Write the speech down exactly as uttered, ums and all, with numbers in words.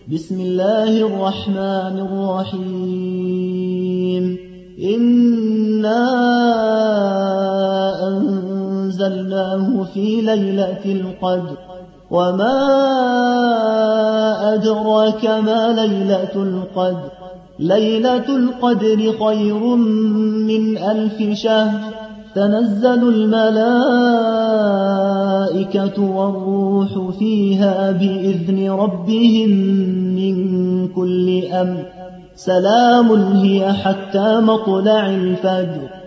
بسم الله الرحمن الرحيم إنا أنزلناه في ليلة القدر وما أدراك ما ليلة القدر ليلة القدر خير من ألف شهر تنزل الملائكة والروح فيها بإذن ربهم من كل أمر سلام هي حتى مطلع الفجر